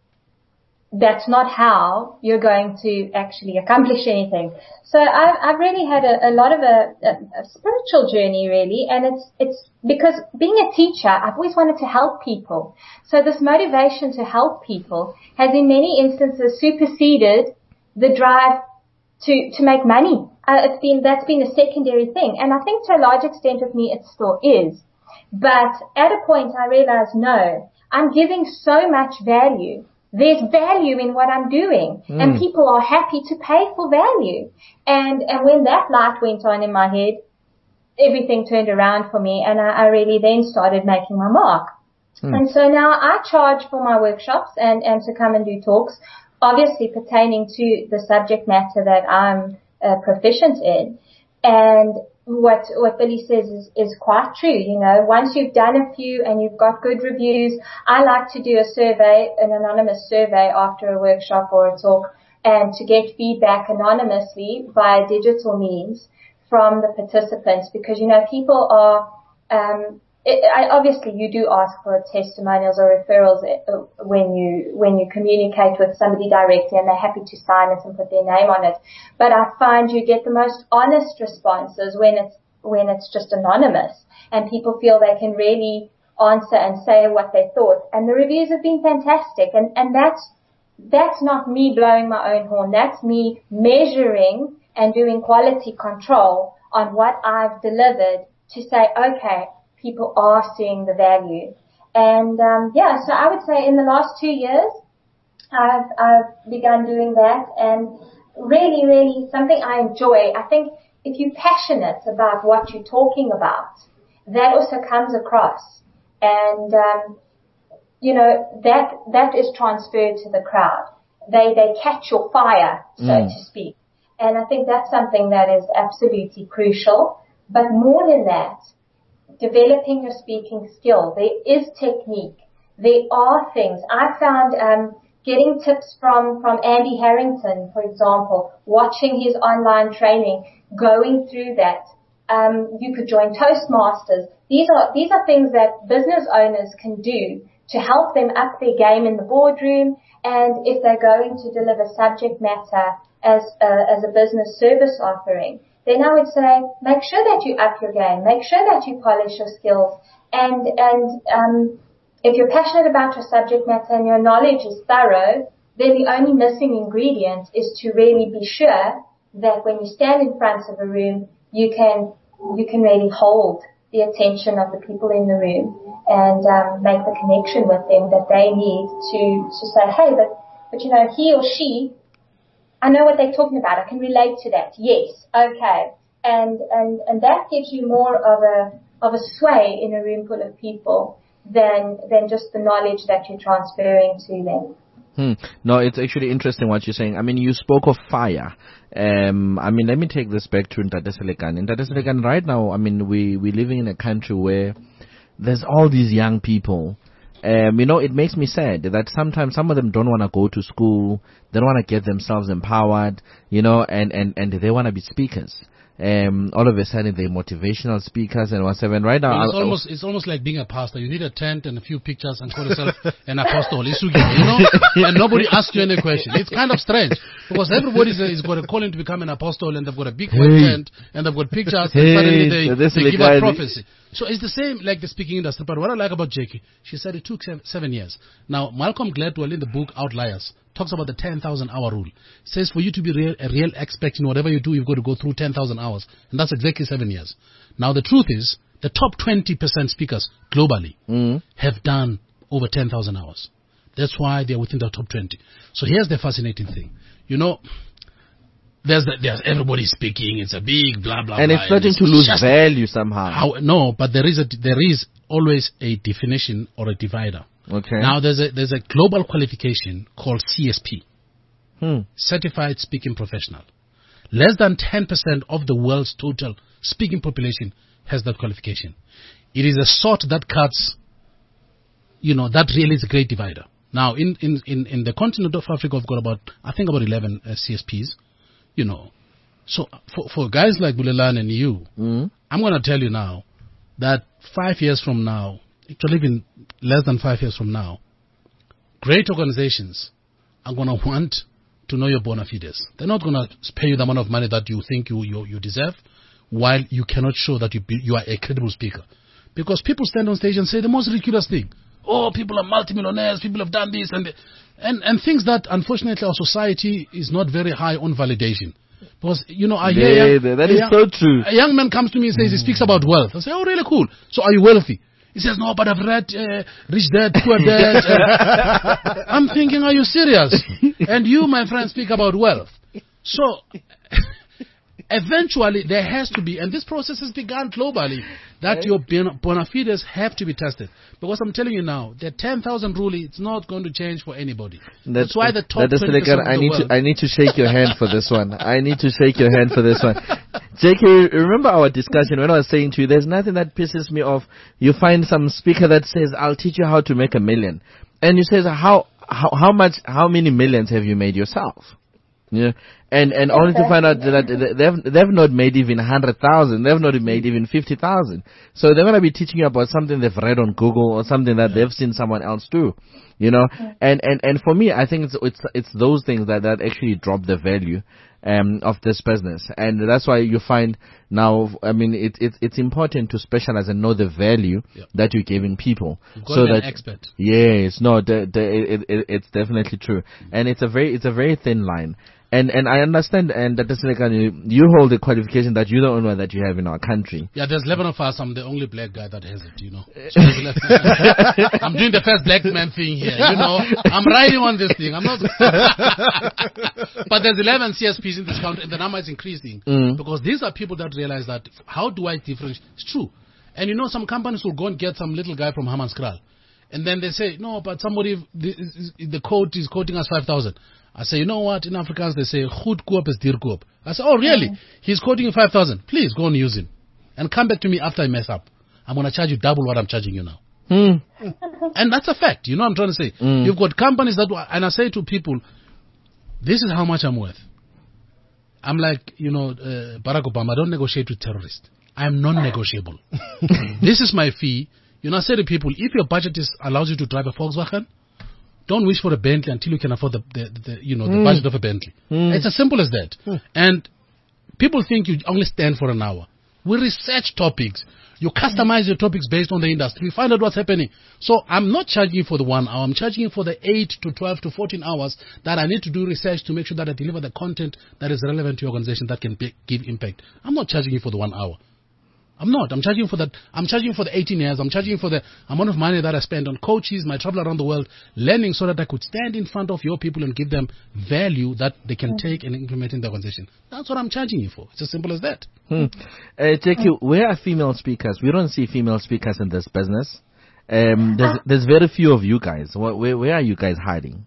that's not how you're going to actually accomplish anything. So I've, I've really had a, a lot of a, a, a spiritual journey, really, and it's it's because being a teacher, I've always wanted to help people. So this motivation to help people has in many instances superseded the drive to to make money. Uh, it's been that's been a secondary thing, and I think to a large extent of me it still is. But at a point I realized, no, I'm giving so much value. There's value in what I'm doing, Mm. and people are happy to pay for value. And and when that light went on in my head, everything turned around for me, and I, I really then started making my mark. Mm. And so now I charge for my workshops and, and to come and do talks, obviously pertaining to the subject matter that I'm uh, proficient in. And what what Billy says is, is quite true. You know, once you've done a few and you've got good reviews, I like to do a survey, an anonymous survey after a workshop or a talk, and to get feedback anonymously via digital means from the participants, because, you know, people are, um, it, I, obviously you do ask for testimonials or referrals when you, when you communicate with somebody directly, and they're happy to sign it and put their name on it. But I find you get the most honest responses when it's, when it's just anonymous, and people feel they can really answer and say what they thought. And the reviews have been fantastic, and, and that's, that's not me blowing my own horn. That's me measuring and doing quality control on what I've delivered to say, okay, people are seeing the value. And um, yeah, so I would say in the last two years, I've, I've begun doing that, and really, really something I enjoy. I think if you're passionate about what you're talking about, that also comes across. And, um, you know, that, that is transferred to the crowd. They, they catch your fire, so Mm. to speak. And I think that's something that is absolutely crucial. But more than that, developing your speaking skill. There is technique. There are things. I found um, getting tips from, from Andy Harrington, for example, watching his online training, going through that. Um, you could join Toastmasters. These are these are things that business owners can do to help them up their game in the boardroom. And if they're going to deliver subject matter as a, as a business service offering, then I would say make sure that you up your game, make sure that you polish your skills, and and um, if you're passionate about your subject matter and your knowledge is thorough, then the only missing ingredient is to really be sure that when you stand in front of a room, you can you can really hold the attention of the people in the room and um, make the connection with them that they need to to say, hey, but but you know, he or she, I know what they're talking about. I can relate to that. Yes. Okay. And, and, and that gives you more of a, of a sway in a room full of people than, than just the knowledge that you're transferring to them. Hmm. No, it's actually interesting what you're saying. I mean, you spoke of fire. Um, I mean, let me take this back to Ntate Selekan. In Ntate Selekan, right now, I mean, we, we're living in a country where there's all these young people. Um, you know, it makes me sad that sometimes some of them don't want to go to school. They don't want to get themselves empowered, you know, and, and, and they want to be speakers. Um, all of a sudden they're motivational speakers and whatever. And right now, Well, it's I'll- almost it's almost like being a pastor. You need a tent and a few pictures and call yourself an apostle. Isugi, you know, and nobody asks you any question. It's kind of strange because everybody's is got a calling to become an apostle, and they've got a big white Hey. tent and they've got pictures, Hey, and suddenly they, so this they is give the guy out that- prophecy. So it's the same like the speaking industry. But what I like about Jackie, she said it took seven, seven years. Now Malcolm Gladwell in the book Outliers talks about the ten thousand hour rule. Says for you to be real, a real expert in whatever you do, you've got to go through ten thousand hours, and that's exactly seven years. Now the truth is, the top twenty percent speakers globally Mm. have done over ten thousand hours. That's why they're within the top twenty. So here's the fascinating thing. You know, there's, the, there's everybody speaking. It's a big blah, blah, and blah. it's starting it's to lose just value somehow. how, no, but there is a, there is always a definition or a divider. Okay. Now there's a, there's a global qualification called C S P. Hmm. Certified Speaking Professional. Less than ten percent of the world's total speaking population has that qualification. It is a sort that cuts, you know, that really is a great divider. Now, in, in, in, in the continent of Africa, we've got about, I think about eleven uh, C S Ps, you know. So for, for guys like Bulelani and you, Mm. I'm going to tell you now that five years from now, actually even less than five years from now, great organizations are going to want to know your bona fides. They're not going to pay you the amount of money that you think you, you, you deserve while you cannot show that you, be, you are a credible speaker. Because people stand on stage and say the most ridiculous thing. Oh, people are multimillionaires, people have done this and, and, and things that unfortunately our society is not very high on validation. Because, you know, I hear Yeah, young, that a is young- so true. A young man comes to me and says he speaks about wealth. I say, oh, really cool. So are you wealthy? He says, no, but I've read uh, Rich Dad, Poor Dad. Uh, I'm thinking, are you serious? And you, my friend, speak about wealth. So eventually there has to be, and this process has begun globally, that your bon- bona fides have to be tested. Because I'm telling you now, the ten thousand rule, it's not going to change for anybody. That's, why the top that is twenty percent of I the need world... to I need to shake your hand for this one. I need to shake your hand for this one. J K, remember our discussion when I was saying to you, there's nothing that pisses me off. You find some speaker that says, "I'll teach you how to make a million," and you says, "How how how much? How many millions have you made yourself?" Yeah, and and only to find out that they've they've not made even a hundred thousand, they've not made even fifty thousand. So they're gonna be teaching you about something they've read on Google or something that they've seen someone else do, you know. And and and for me, I think it's it's it's those things that that actually drop the value um of this business, and that's why you find now. I mean, it, it it's important to specialize and know the value Yep. that you're giving people, You've got so to be an that expert. yes, no, the, the, it, it, it's definitely true, and it's a very it's a very thin line. And and I understand, and that is like you, you hold the qualification that you're the only one that you have in our country. Yeah, there's eleven of us. I'm the only black guy that has it, you know. So there's eleven. I'm doing the first black man thing here, you know. I'm riding on this thing. I'm not. But there's eleven C S Ps in this country, and the number is increasing Mm. because these are people that realize that how do I differentiate? It's true, and you know some companies will go and get some little guy from Hammanskraal, and then they say no, but somebody the, the quote is quoting us five thousand. I say, you know what? In Afrikaans they say, "Goed koop is duur koop." I say, oh really? Mm. He's quoting you five thousand. Please go and use him, and come back to me after I mess up. I'm going to charge you double what I'm charging you now. Mm. And that's a fact. You know what I'm trying to say? Mm. You've got companies that, and I say to people, this is how much I'm worth. I'm like, you know, uh, Barack Obama, I don't negotiate with terrorists. I'm non-negotiable. This is my fee. You know, I say to people, if your budget is allows you to drive a Volkswagen, don't wish for a Bentley until you can afford the, the, the you know, the Mm. budget of a Bentley. Mm. It's as simple as that. Mm. And people think you only stand for an hour. We research topics. You customize your topics based on the industry. You find out what's happening. So I'm not charging you for the one hour. I'm charging you for the eight to twelve to fourteen hours that I need to do research to make sure that I deliver the content that is relevant to your organization that can be, give impact. I'm not charging you for the one hour. I'm not. I'm charging for that. I'm charging for the eighteen years. I'm charging for the amount of money that I spend on coaches, my travel around the world, learning so that I could stand in front of your people and give them value that they can take and implement in the organization. That's what I'm charging you for. It's as simple as that. Hmm. Uh, Jackie, where are female speakers? We don't see female speakers in this business. Um, there's, there's very few of you guys. Where, where, where are you guys hiding?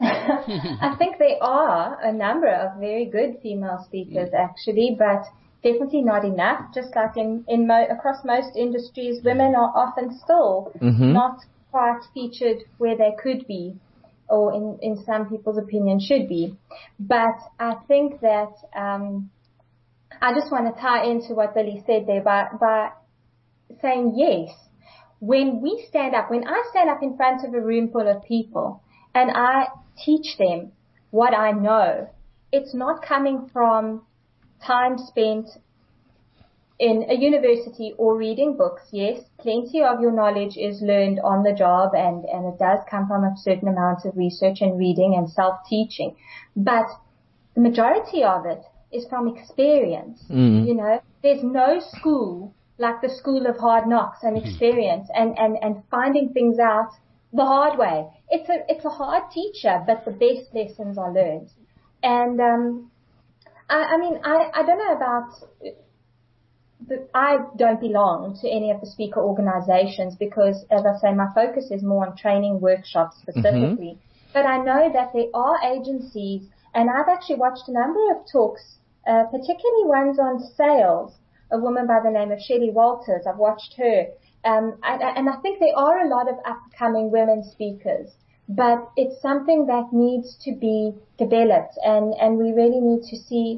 I think there are a number of very good female speakers actually, but definitely not enough. Just like in, in mo- across most industries, women are often still Mm-hmm. not quite featured where they could be, or in, in some people's opinion should be. But I think that um, I just want to tie into what Billy said there by, by saying yes. When we stand up, when I stand up in front of a room full of people and I teach them what I know, it's not coming from time spent in a university or reading books. Yes, plenty of your knowledge is learned on the job, and, and it does come from a certain amount of research and reading and self-teaching. But the majority of it is from experience. Mm. You know, there's no school like the school of hard knocks and experience and, and, and finding things out the hard way. It's a, it's a hard teacher, but the best lessons are learned. And, um, I, I mean, I, I don't know about, the, I don't belong to any of the speaker organizations because, as I say, my focus is more on training workshops specifically. Mm-hmm. But I know that there are agencies, and I've actually watched a number of talks, uh, particularly ones on sales. A woman by the name of Shelley Walters, I've watched her. Um, and, and I think there are a lot of upcoming women speakers, but it's something that needs to be developed, and, and we really need to see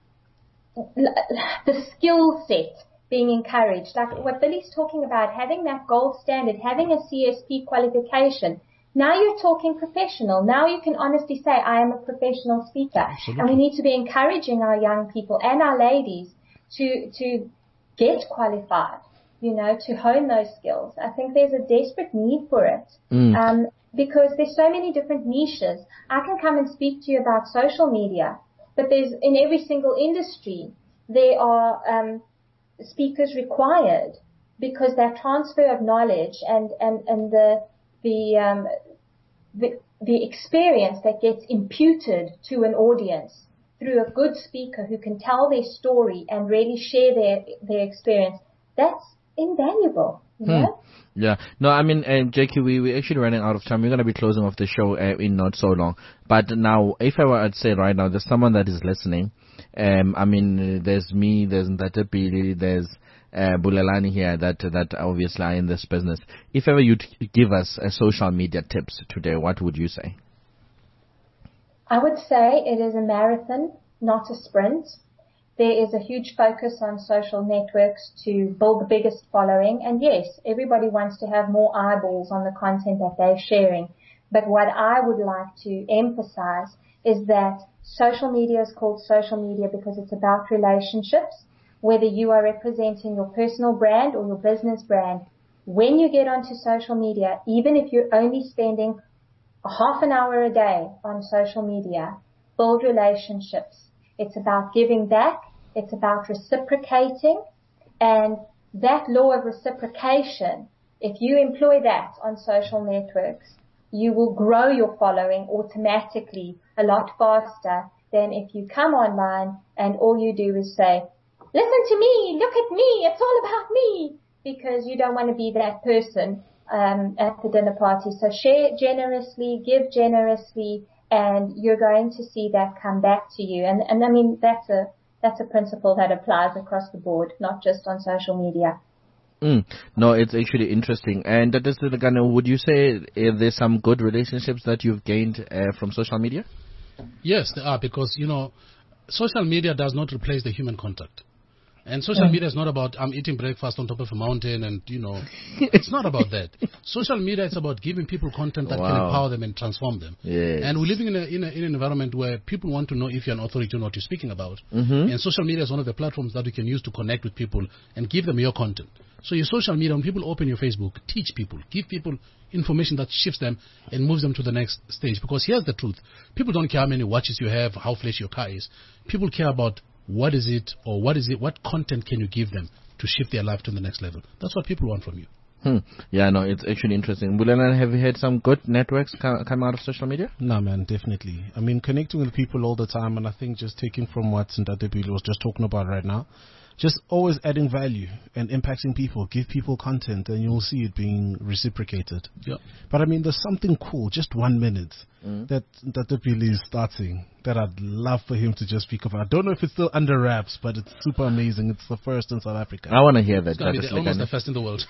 the skill set being encouraged. Like what Billy's talking about, having that gold standard, having a C S P qualification. Now you're talking professional. Now you can honestly say, I am a professional speaker. Absolutely. And we need to be encouraging our young people and our ladies to to get qualified, you know, to hone those skills. I think there's a desperate need for it, mm. um, because there's so many different niches. I can come and speak to you about social media, but there's in every single industry there are um, speakers required because that transfer of knowledge and and and the the um, the the experience that gets imputed to an audience through a good speaker who can tell their story and really share their their experience, that's invaluable, you know? Hmm. Yeah. No, I mean, um, Jackie, we, we're actually running out of time. We're going to be closing off the show uh, in not so long. But now, if I were to say right now, there's someone that is listening. Um, I mean, uh, there's me, there's Ntatepili, there's uh, Bulelani here that that obviously are in this business. If ever you'd give us uh, social media tips today, what would you say? I would say it is a marathon, not a sprint. There is a huge focus on social networks to build the biggest following. And yes, everybody wants to have more eyeballs on the content that they're sharing. But what I would like to emphasize is that social media is called social media because it's about relationships. Whether you are representing your personal brand or your business brand, when you get onto social media, even if you're only spending a half an hour a day on social media, build relationships. It's about giving back. It's about reciprocating. And that law of reciprocation, if you employ that on social networks, you will grow your following automatically a lot faster than if you come online and all you do is say, listen to me, look at me, it's all about me, because you don't want to be that person Um, at the dinner party. So share generously, give generously, and you're going to see that come back to you. And, and I mean, that's a, that's a principle that applies across the board, not just on social media. Mm. No, it's actually interesting. And that is the kind of, would you say uh, there's some good relationships that you've gained uh, from social media? Yes, there are, because, you know, social media does not replace the human contact. And social mm. media is not about I'm eating breakfast on top of a mountain and, you know, it's not about that. Social media is about giving people content that wow. can empower them and transform them. Yes. And we're living in, a, in, a, in an environment where people want to know if you're an authority or not what you're speaking about. Mm-hmm. And social media is one of the platforms that we can use to connect with people and give them your content. So your social media, when people open your Facebook, teach people, give people information that shifts them and moves them to the next stage. Because here's the truth. People don't care how many watches you have, how flashy your car is. People care about what is it, or what is it, what content can you give them to shift their life to the next level? That's what people want from you. Hmm. Yeah, no, it's actually interesting. Bulelani, have you had some good networks come, come out of social media? No, man, definitely. I mean, connecting with people all the time, and I think just taking from what Ntatepili was just talking about right now, just always adding value and impacting people, give people content, and you'll see it being reciprocated. Yeah. But I mean, there's something cool, just one minute, mm. that Ntatepili is starting that I'd love for him to just speak about. I don't know if it's still under wraps, but it's super amazing. It's the first in South Africa. I want to hear that. It's going to be the, almost the first in the world.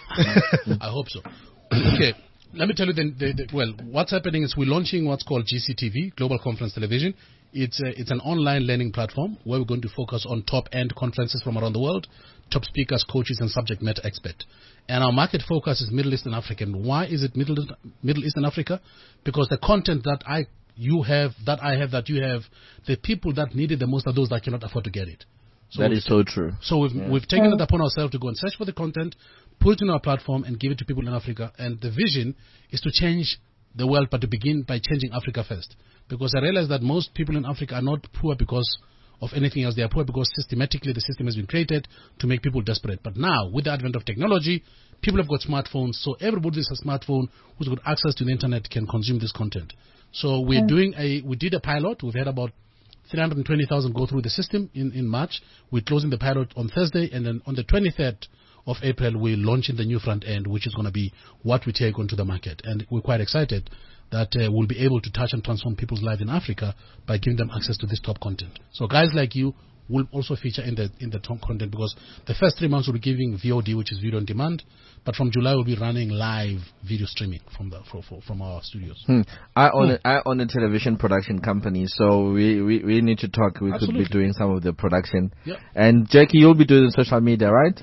I hope so. Okay. Let me tell you, the, the, the, well, what's happening is we're launching what's called G C T V, Global Conference Television, It's a, it's an online learning platform where we're going to focus on top-end conferences from around the world, top speakers, coaches, and subject matter experts. And our market focus is Middle East and Africa. And why is it Middle Middle East and Africa? Because the content that I you have, that I have, that you have, the people that need it the most are those that cannot afford to get it. So that is so true. So we've yeah. we've taken it upon ourselves to go and search for the content, put it in our platform, and give it to people in Africa. And the vision is to change the world, but to begin by changing Africa first. Because I realize that most people in Africa are not poor because of anything else. They are poor because systematically the system has been created to make people desperate. But now, with the advent of technology, people have got smartphones, so everybody has a smartphone who's got access to the internet can consume this content. So we're mm. doing a, we did a pilot. We've had about three hundred twenty thousand go through the system in, in March. We're closing the pilot on Thursday, and then on the twenty-third of April, we're launching the new front end, which is going to be what we take onto the market. And we're quite excited that uh, we'll be able to touch and transform people's lives in Africa by giving them access to this top content. So guys like you will also feature in the in the top content, because the first three months we'll be giving V O D, which is video on demand, but from July we'll be running live video streaming from the for, for, from our studios. Hmm. I own hmm. a, I own a television production company, so we, we, we need to talk. We Absolutely. could be doing some of the production. Yep. And Jackie, you'll be doing social media, right?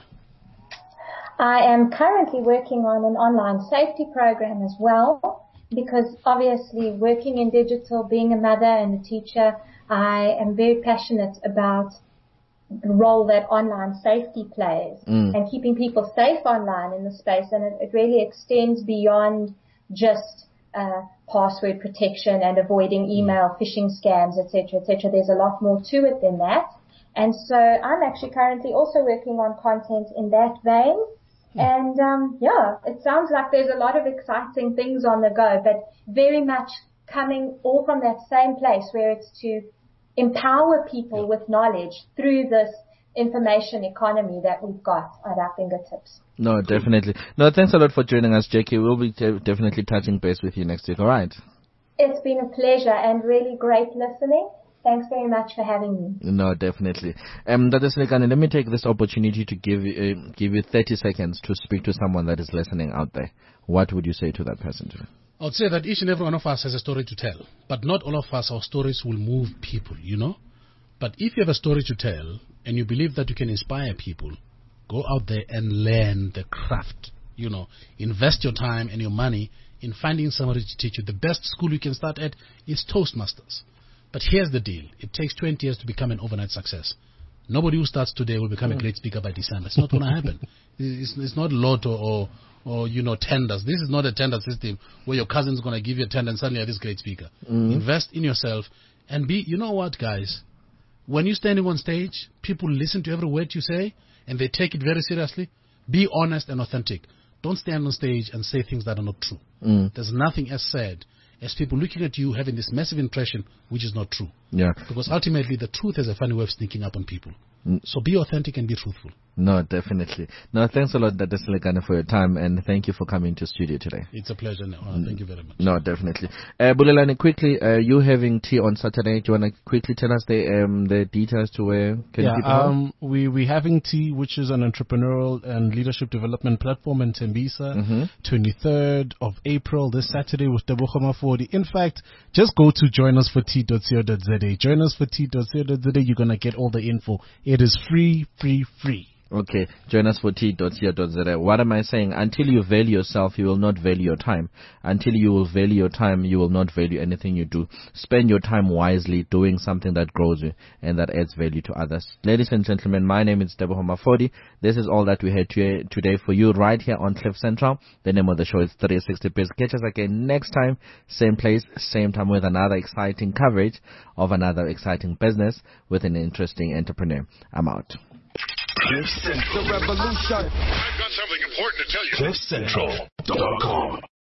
I am currently working on an online safety program as well, because obviously working in digital, being a mother and a teacher, I am very passionate about the role that online safety plays mm. and keeping people safe online in the space. And it, it really extends beyond just uh, password protection and avoiding email, phishing scams, et cetera, et cetera. There's a lot more to it than that. And so I'm actually currently also working on content in that vein. And, um, yeah, it sounds like there's a lot of exciting things on the go, but very much coming all from that same place where it's to empower people yeah. with knowledge through this information economy that we've got at our fingertips. No, definitely. No, thanks a lot for joining us, Jackie. We'll be t- definitely touching base with you next week, all right? It's been a pleasure and really great listening. Thanks very much for having me. No, definitely. Um, Doctor Selekane, let me take this opportunity to give you, uh, give you thirty seconds to speak to someone that is listening out there. What would you say to that person today? I would say that each and every one of us has a story to tell, but not all of us, our stories will move people, you know. But if you have a story to tell and you believe that you can inspire people, go out there and learn the craft, you know. Invest your time and your money in finding somebody to teach you. The best school you can start at is Toastmasters. But here's the deal. It takes twenty years to become an overnight success. Nobody who starts today will become a great speaker by December. It's not going to happen. It's, it's not lotto or, or, you know, tenders. This is not a tender system where your cousin's going to give you a tender and suddenly you're this great speaker. Mm-hmm. Invest in yourself and be, you know what, guys? When you're standing on stage, people listen to every word you say and they take it very seriously. Be honest and authentic. Don't stand on stage and say things that are not true. Mm. There's nothing as said as people looking at you having this massive impression which is not true. Yeah. Because ultimately the truth has a funny way of sneaking up on people. Mm. So be authentic and be truthful. No, definitely. No, thanks a lot, Doctor Selekane, for your time, and thank you for coming to studio today. It's a pleasure. No, uh, thank you very much. No, definitely. Uh, Bulelani, quickly, uh, you having tea on Saturday. Do you want to quickly tell us the um, the details to where can yeah, people um, we we having tea, which is an entrepreneurial and leadership development platform in Tembisa, mm-hmm. twenty-third of April, this Saturday with Tebogo Mafodi. In fact, just go to join us for tea dot co dot za. join us for tea dot co dot za. You're going to get all the info. It is free, free, free. Okay, join us for tea dot co dot za. What am I saying? Until you value yourself, you will not value your time. Until you will value your time, you will not value anything you do. Spend your time wisely doing something that grows you and that adds value to others. Ladies and gentlemen, my name is Tebogo Mafodi. This is all that we had to, today for you right here on Cliff Central. The name of the show is three sixty Biz. Catch us again next time, same place, same time, with another exciting coverage of another exciting business with an interesting entrepreneur. I'm out. Cliff Central. The revolution. I've got something important to tell you. Cliff Central dot com